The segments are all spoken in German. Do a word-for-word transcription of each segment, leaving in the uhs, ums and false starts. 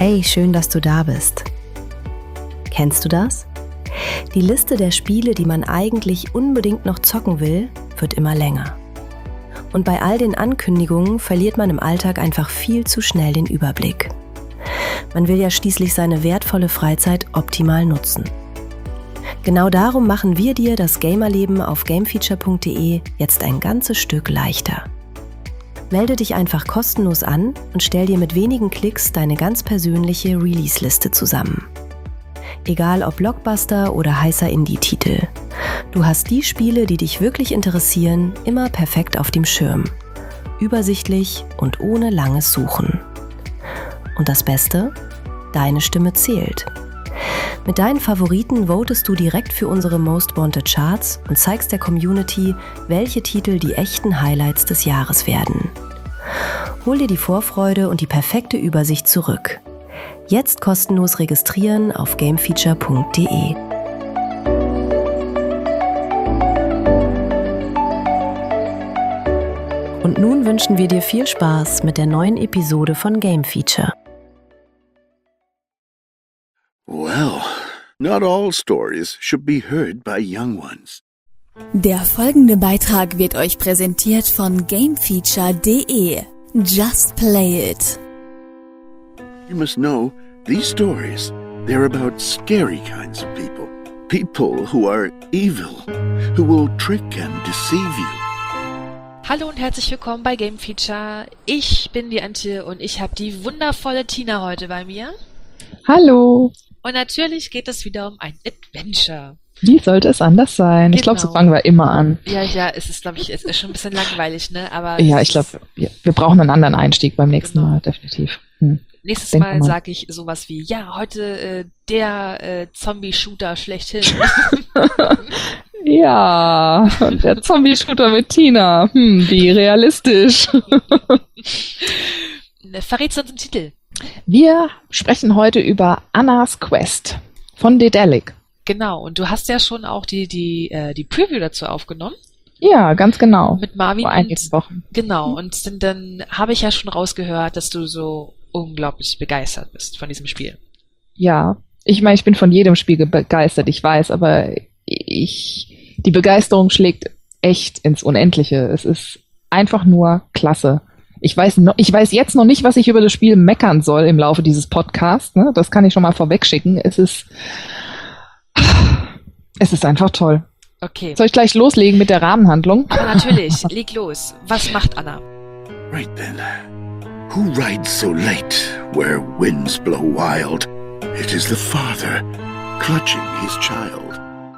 Hey, schön, dass du da bist. Kennst du das? Die Liste der Spiele, die man eigentlich unbedingt noch zocken will, wird immer länger. Und bei all den Ankündigungen verliert man im Alltag einfach viel zu schnell den Überblick. Man will ja schließlich seine wertvolle Freizeit optimal nutzen. Genau darum machen wir dir das Gamerleben auf gamefeature punkt de jetzt ein ganzes Stück leichter. Melde dich einfach kostenlos an und stell dir mit wenigen Klicks deine ganz persönliche Release-Liste zusammen. Egal ob Blockbuster oder heißer Indie-Titel. Du hast die Spiele, die dich wirklich interessieren, immer perfekt auf dem Schirm. Übersichtlich und ohne langes Suchen. Und das Beste? Deine Stimme zählt. Mit deinen Favoriten votest du direkt für unsere Most Wanted Charts und zeigst der Community, welche Titel die echten Highlights des Jahres werden. Hol dir die Vorfreude und die perfekte Übersicht zurück. Jetzt kostenlos registrieren auf gamefeature punkt de. Und nun wünschen wir dir viel Spaß mit der neuen Episode von Game Feature. Well, not all stories should be heard by young ones. Der folgende Beitrag wird euch präsentiert von gamefeature punkt de. Just play it. You must know, these stories, they're about scary kinds of people. People who are evil, who will trick and deceive you. Hallo und herzlich willkommen bei Game Feature. Ich bin die Antje und ich habe die wundervolle Tina heute bei mir. Hallo. Und natürlich geht es wieder um ein Adventure. Wie sollte es anders sein? Genau. Ich glaube, so fangen wir immer an. Ja, ja, es ist, glaube ich, es ist schon ein bisschen langweilig, ne? Aber ja, ich glaube, wir, wir brauchen einen anderen Einstieg beim nächsten genau. Mal, definitiv. Hm. Nächstes Denk Mal sage ich sowas wie, ja, heute äh, der äh, Zombie-Shooter schlechthin. Ja, der Zombie-Shooter mit Tina. Hm, wie realistisch. Verrätst du uns den Titel? Wir sprechen heute über Anna's Quest von Daedalic. Genau, und du hast ja schon auch die, die, äh, die Preview dazu aufgenommen. Ja, ganz genau. Mit Marvin. Vor einigen Wochen. Genau, und dann, dann habe ich ja schon rausgehört, dass du so unglaublich begeistert bist von diesem Spiel. Ja, ich meine, ich bin von jedem Spiel begeistert, ich weiß, aber ich, die Begeisterung schlägt echt ins Unendliche. Es ist einfach nur klasse. Ich weiß, noch, ich weiß jetzt noch nicht, was ich über das Spiel meckern soll im Laufe dieses Podcasts. Ne? Das kann ich schon mal vorwegschicken. Es ist, es ist einfach toll. Okay. Soll ich gleich loslegen mit der Rahmenhandlung? Aber natürlich, leg los. Was macht Anna? Right then. Who rides so late where winds blow wild? It is the father clutching his child.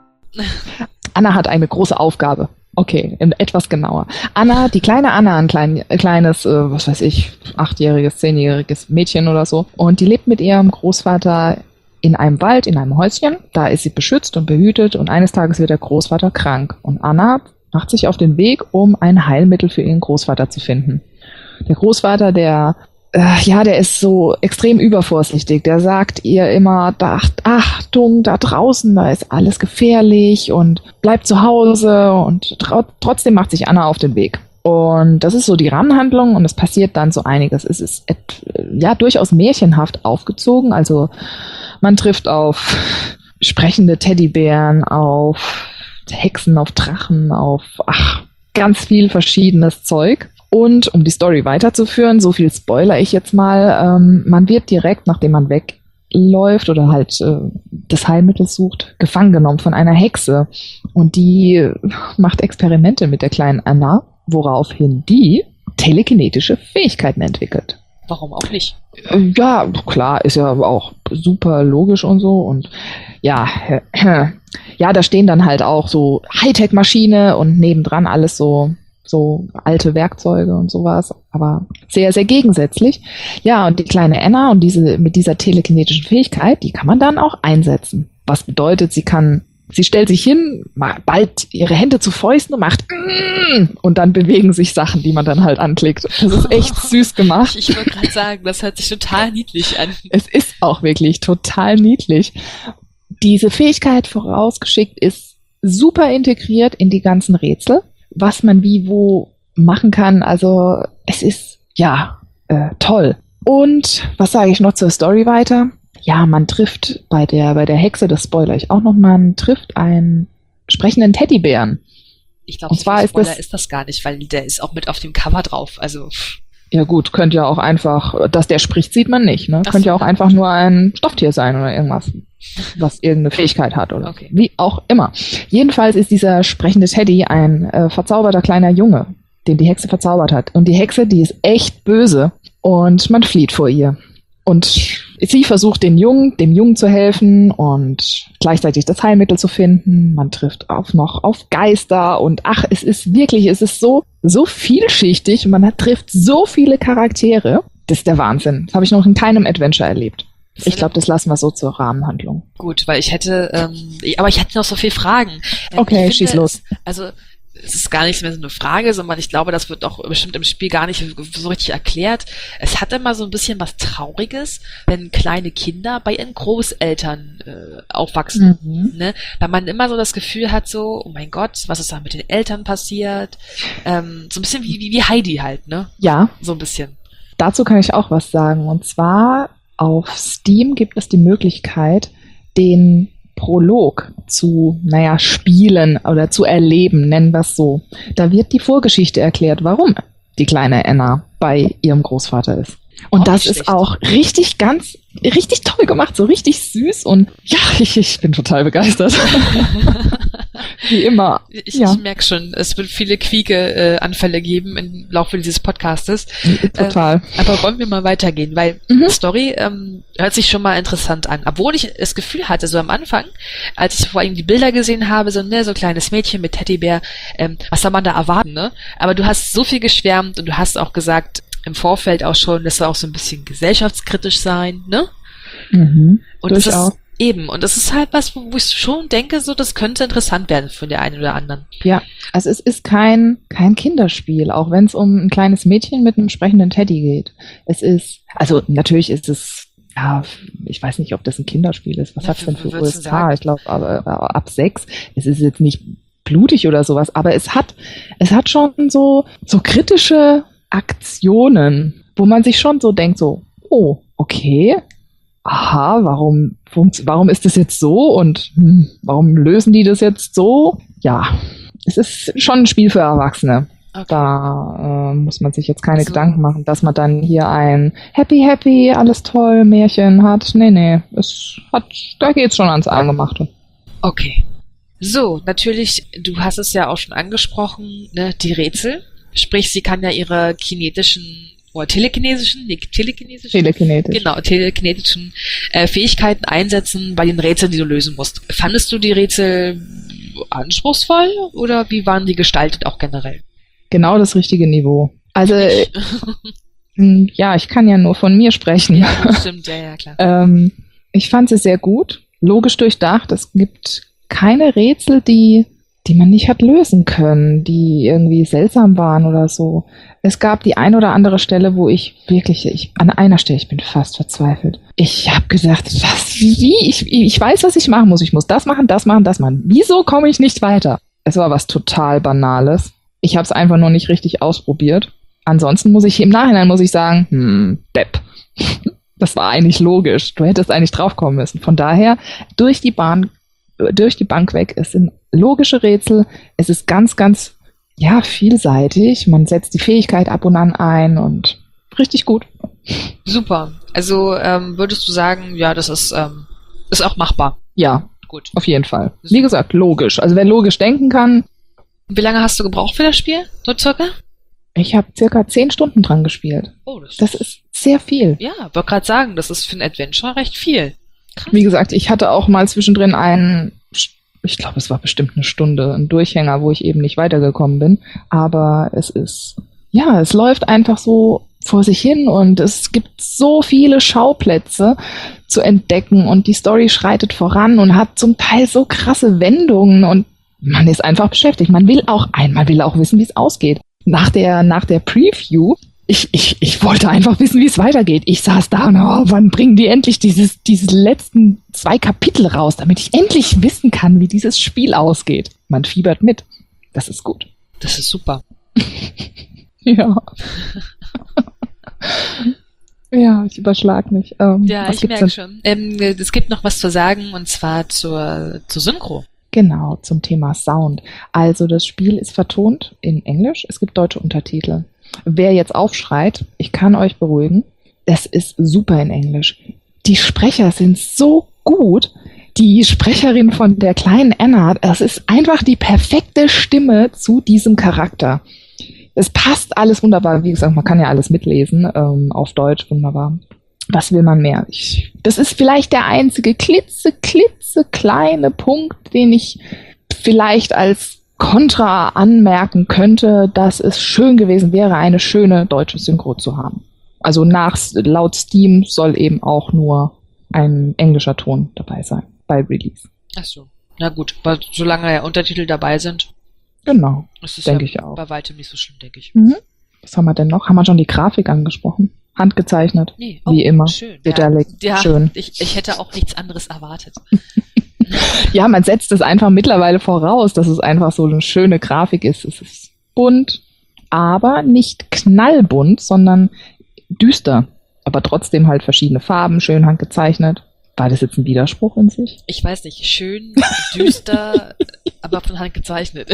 Anna hat eine große Aufgabe. Okay, etwas genauer. Anna, die kleine Anna, ein klein, kleines, äh, was weiß ich, achtjähriges, zehnjähriges Mädchen oder so. Und die lebt mit ihrem Großvater in einem Wald, in einem Häuschen. Da ist sie beschützt und behütet und eines Tages wird der Großvater krank. Und Anna macht sich auf den Weg, um ein Heilmittel für ihren Großvater zu finden. Der Großvater, der, äh, ja, der ist so extrem übervorsichtig. Der sagt ihr immer, Achtung, da draußen, da ist alles gefährlich und bleibt zu Hause. Und tr- trotzdem macht sich Anna auf den Weg. Und das ist so die Rahmenhandlung und es passiert dann so einiges. Es ist et- ja durchaus märchenhaft aufgezogen. Also man trifft auf sprechende Teddybären, auf Hexen, auf Drachen, auf ach, ganz viel verschiedenes Zeug. Und um die Story weiterzuführen, so viel spoiler ich jetzt mal, ähm, man wird direkt, nachdem man wegläuft oder halt äh, das Heilmittel sucht, gefangen genommen von einer Hexe. Und die macht Experimente mit der kleinen Anna, woraufhin die telekinetische Fähigkeiten entwickelt. Warum auch nicht? Ja, klar, ist ja auch super logisch und so. Und ja, äh, ja, da stehen dann halt auch so Hightech-Maschine und nebendran alles so so alte Werkzeuge und sowas, aber sehr, sehr gegensätzlich. Ja, und die kleine Anna und diese mit dieser telekinetischen Fähigkeit, die kann man dann auch einsetzen. Was bedeutet, sie kann, sie stellt sich hin, ballt ihre Hände zu Fäusten und macht und dann bewegen sich Sachen, die man dann halt anklickt. Das ist echt süß gemacht. Ich, ich wollte gerade sagen, das hört sich total niedlich an. Es ist auch wirklich total niedlich. Diese Fähigkeit vorausgeschickt ist super integriert in die ganzen Rätsel, was man wie wo machen kann. Also es ist ja äh, toll. Und was sage ich noch zur Story weiter? Ja, man trifft bei der, bei der Hexe, das spoilere ich auch noch, man trifft einen sprechenden Teddybären. Ich glaube, so viel Spoiler ist das gar nicht, weil der ist auch mit auf dem Cover drauf. Also ja gut, könnte ja auch einfach, dass der spricht, sieht man nicht. Ne? Ach Könnte so, ja auch ja. einfach nur ein Stofftier sein oder irgendwas, was irgendeine Fähigkeit hat oder Okay. wie auch immer. Jedenfalls ist dieser sprechende Teddy ein äh, verzauberter kleiner Junge, den die Hexe verzaubert hat. Und die Hexe, die ist echt böse und man flieht vor ihr. Und sie versucht, den Jungen, dem Jungen zu helfen und gleichzeitig das Heilmittel zu finden. Man trifft auch noch auf Geister und ach, es ist wirklich, es ist so, so vielschichtig und man hat, trifft so viele Charaktere. Das ist der Wahnsinn. Das habe ich noch in keinem Adventure erlebt. Ich glaube, das lassen wir so zur Rahmenhandlung. gut, weil ich hätte, ähm, ich- aber ich hätte noch so viele Fragen. Ähm, Okay, ich schieß finde, los. Es, also es ist gar nicht mehr so eine Frage, sondern ich glaube, das wird auch bestimmt im Spiel gar nicht so richtig erklärt. Es hat immer so ein bisschen was Trauriges, wenn kleine Kinder bei ihren Großeltern äh, aufwachsen. Mhm. Ne? Weil man immer so das Gefühl hat, so, oh mein Gott, was ist da mit den Eltern passiert? Ähm, so ein bisschen wie, wie, wie Heidi halt, ne? Ja, So ein bisschen. dazu kann ich auch was sagen. Und zwar auf Steam gibt es die Möglichkeit, den Prolog zu, naja, spielen oder zu erleben, nennen wir es so. Da wird die Vorgeschichte erklärt, warum die kleine Anna bei ihrem Großvater ist. Und Auch das nicht ist schlecht. auch richtig ganz, richtig toll gemacht, so richtig süß und ja, ich, ich bin total begeistert. Wie immer. Ich, Ja. ich merke schon, es wird viele Quieke-Anfälle geben im Laufe dieses Podcastes. Total. Ähm, aber wollen wir mal weitergehen, weil Mhm. die Story ähm, hört sich schon mal interessant an. Obwohl ich das Gefühl hatte, so am Anfang, als ich vor allem die Bilder gesehen habe, so ne, so kleines Mädchen mit Teddybär, ähm, was soll man da erwarten, ne? Aber du hast so viel geschwärmt und du hast auch gesagt, im Vorfeld auch schon, das soll auch so ein bisschen gesellschaftskritisch sein, ne? Mhm. Und das Durchaus. ist eben, und das ist halt was, wo ich schon denke, so das könnte interessant werden für den einen oder anderen. Ja, also es ist kein, kein Kinderspiel, auch wenn es um ein kleines Mädchen mit einem sprechenden Teddy geht. Es ist, also natürlich ist es, ja, ich weiß nicht, ob das ein Kinderspiel ist. Was Ja, hat's denn wie für würdest du U S K? sagen? Ich glaube, aber, aber ab sechs. Es ist jetzt nicht blutig oder sowas, aber es hat, es hat schon so, so kritische Aktionen, wo man sich schon so denkt, so, oh, okay, aha, warum, funkt- warum ist das jetzt so und hm, warum lösen die das jetzt so? Ja, es ist schon ein Spiel für Erwachsene. Okay. Da äh, muss man sich jetzt keine Also- Gedanken machen, dass man dann hier ein Happy, Happy, alles toll Märchen hat. Nee, nee, es hat, da geht's schon ans Eingemachte. Okay. So, natürlich, du hast es ja auch schon angesprochen, ne, die Rätsel. Sprich, sie kann ja ihre kinetischen oder telekinesischen, nee, telekinesischen, Telekinetisch. genau, telekinetischen äh, Fähigkeiten einsetzen bei den Rätseln, die du lösen musst. Fandest du die Rätsel anspruchsvoll oder wie waren die gestaltet auch generell? Genau das richtige Niveau. Also, äh, Ich- mh, ja, ich kann ja nur von mir sprechen. ja, das stimmt, ja, ja, klar. Ähm, ich fand sie sehr gut, logisch durchdacht. Es gibt keine Rätsel, die, die man nicht hat lösen können, die irgendwie seltsam waren oder so. Es gab die ein oder andere Stelle, wo ich wirklich, ich, an einer Stelle, ich bin fast verzweifelt. Ich habe gesagt, was, wie? Ich, ich weiß, was ich machen muss. Ich muss das machen, das machen, das machen. Wieso komme ich nicht weiter? Es war was total Banales. Ich habe es einfach nur nicht richtig ausprobiert. Ansonsten muss ich, im Nachhinein muss ich sagen, hm, Depp. Das war eigentlich logisch. Du hättest eigentlich draufkommen müssen. Von daher, durch die Bahn, durch die Bank weg, es sind logische Rätsel. Es ist ganz, ganz, ja, vielseitig. Man setzt die Fähigkeit ab und an ein und richtig gut. Super. Also ähm, würdest du sagen, ja, das ist, ähm, ist auch machbar. Ja, Gut. auf jeden Fall. Wie gesagt, logisch. Also wer logisch denken kann, Wie lange hast du gebraucht für das Spiel? So circa? ich habe circa zehn Stunden dran gespielt. Oh, das, Das ist sehr viel. ja, wollte gerade sagen, das ist für ein Adventure recht viel. Krass. Wie gesagt, ich hatte auch mal zwischendrin einen, ich glaube, es war bestimmt eine Stunde, einen Durchhänger, wo ich eben nicht weitergekommen bin. Aber es ist, ja, es läuft einfach so vor sich hin und es gibt so viele Schauplätze zu entdecken und die Story schreitet voran und hat zum Teil so krasse Wendungen und man ist einfach beschäftigt. Man will auch ein, man will auch wissen, wie es ausgeht. Nach der, nach der Preview, ich, ich, ich wollte einfach wissen, wie es weitergeht. Ich saß da und, oh, wann bringen die endlich dieses, diese letzten zwei Kapitel raus, damit ich endlich wissen kann, wie dieses Spiel ausgeht. Man fiebert mit. Das ist gut. Das ist super. Ja. Ja, ich überschlag mich. Ähm, Ja, was ich gibt's merke denn? schon. Ähm, es gibt noch was zu sagen, und zwar zur, zur Synchro. Genau, zum Thema Sound. Also das Spiel ist vertont in Englisch, es gibt deutsche Untertitel. Wer jetzt aufschreit, ich kann euch beruhigen, es ist super in Englisch. Die Sprecher sind so gut. Die Sprecherin von der kleinen Anna, das ist einfach die perfekte Stimme zu diesem Charakter. Es passt alles wunderbar. Wie gesagt, man kann ja alles mitlesen, ähm, auf Deutsch, wunderbar. Was will man mehr? Ich, das ist vielleicht der einzige klitze, klitze kleine Punkt, den ich vielleicht als Kontra anmerken könnte, dass es schön gewesen wäre, eine schöne deutsche Synchro zu haben. Also nach, laut Steam soll eben auch nur ein englischer Ton dabei sein bei Release. Ach so. Na gut, aber solange ja Untertitel dabei sind, Genau, ist es denke ja ich auch. bei weitem nicht so schlimm, denke ich. Mhm. Was haben wir denn noch? Haben wir schon die Grafik angesprochen? Handgezeichnet, Nee, wie immer. schön. Detailig, Ja, ja, schön. Ich, ich hätte auch nichts anderes erwartet. Ja, man setzt es einfach mittlerweile voraus, dass es einfach so eine schöne Grafik ist. Es ist bunt, aber nicht knallbunt, sondern düster. Aber trotzdem halt verschiedene Farben, schön handgezeichnet. War das jetzt ein Widerspruch in sich? Ich weiß nicht, schön, düster, aber von Hand gezeichnet.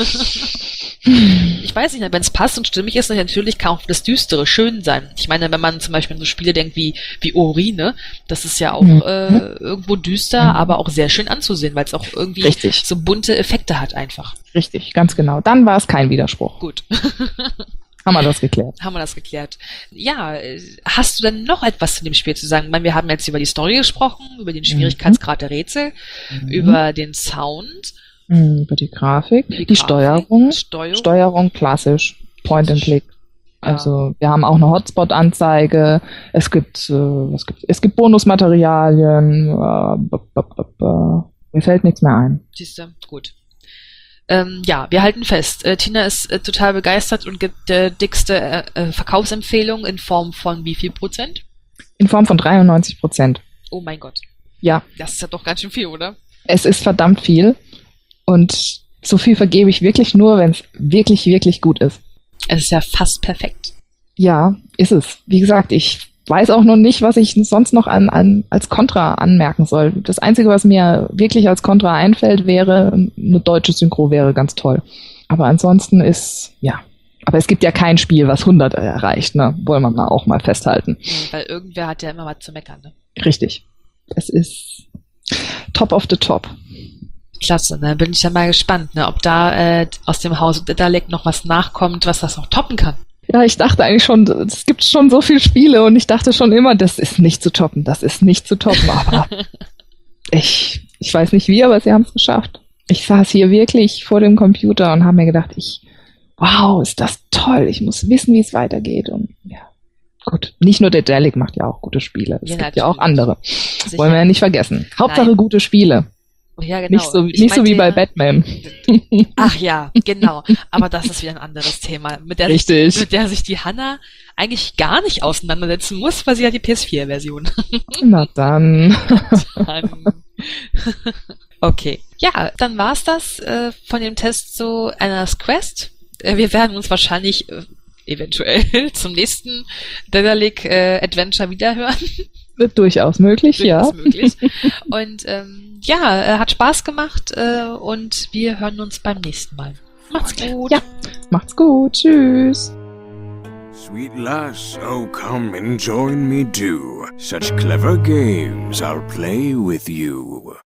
Ich weiß nicht, wenn es passt und stimmig ist, dann natürlich kann auch das Düstere schön sein. Ich meine, wenn man zum Beispiel an so Spiele denkt wie, wie Ori, ne, das ist ja auch Mhm. äh, irgendwo düster, Mhm. aber auch sehr schön anzusehen, weil es auch irgendwie Richtig. so bunte Effekte hat einfach. Richtig, ganz genau. Dann war es kein Widerspruch. Gut. Haben wir das geklärt. Haben wir das geklärt. Ja, äh, hast du denn noch etwas zu dem Spiel zu sagen? Ich meine, wir haben jetzt über die Story gesprochen, über den Schwierigkeitsgrad der Rätsel, Mhm. über den Sound, Mhm, Über die Grafik, die, Grafik, Steuerung. Steuerung. Steuerung klassisch, Point and Klassisch. Click. Also wir haben auch eine Hotspot-Anzeige. Es gibt, äh, was gibt es gibt Bonusmaterialien. Äh, b- b- b- b- mir fällt nichts mehr ein. Siehst du? Gut. Ähm, ja, wir halten fest. Äh, Tina ist äh, total begeistert und gibt äh, dickste äh, äh, Verkaufsempfehlung in Form von wie viel Prozent? In Form von dreiundneunzig Prozent. Oh mein Gott. Ja, Das ist ja doch ganz schön viel, oder? es ist verdammt viel. Und so viel vergebe ich wirklich nur, wenn es wirklich, wirklich gut ist. Es ist ja fast perfekt. Ja, ist es. Wie gesagt, ich weiß auch noch nicht, was ich sonst noch an, an, als Kontra anmerken soll. Das Einzige, was mir wirklich als Kontra einfällt, wäre, eine deutsche Synchro wäre ganz toll. Aber ansonsten ist, ja. Aber es gibt ja kein Spiel, was hundert erreicht, ne? Wollen wir mal auch mal festhalten. Nee, weil irgendwer hat ja immer was zu meckern, ne? Richtig. Es ist top of the top. Klasse, ne? Bin ich ja mal gespannt, ne? Ob da äh, aus dem Haus Dedalek noch was nachkommt, was das noch toppen kann. Ja, ich dachte eigentlich schon, es gibt schon so viele Spiele und ich dachte schon immer, das ist nicht zu toppen, das ist nicht zu toppen, aber ich, ich weiß nicht wie, aber sie haben es geschafft. Ich saß hier wirklich vor dem Computer und habe mir gedacht, ich, wow, ist das toll, ich muss wissen, wie es weitergeht und ja, gut. Nicht nur Dedalek macht ja auch gute Spiele, es Ja, gibt ja auch natürlich. andere. Sicher. Wollen wir ja nicht vergessen. Hauptsache Nein. gute Spiele, Ja, genau. nicht so, Ich nicht so meinte wie bei ja- Batman. Ach ja, genau. Aber das ist wieder ein anderes Thema, mit der, Richtig. Sich, mit der sich die Hanna eigentlich gar nicht auseinandersetzen muss, weil sie hat die P S vier Version. Na dann. Okay. Ja, dann war's das äh, von dem Test zu Anna's Quest. Äh, wir werden uns wahrscheinlich äh, eventuell zum nächsten Dedalek äh, Adventure wiederhören. Wird durchaus möglich, ja. Durchaus möglich. Und ähm, ja, äh, hat Spaß gemacht äh, und wir hören uns beim nächsten Mal. Macht's gut. Ja. Macht's gut. Tschüss. Sweet lass, oh come and join me too. Such clever games I'll play with you.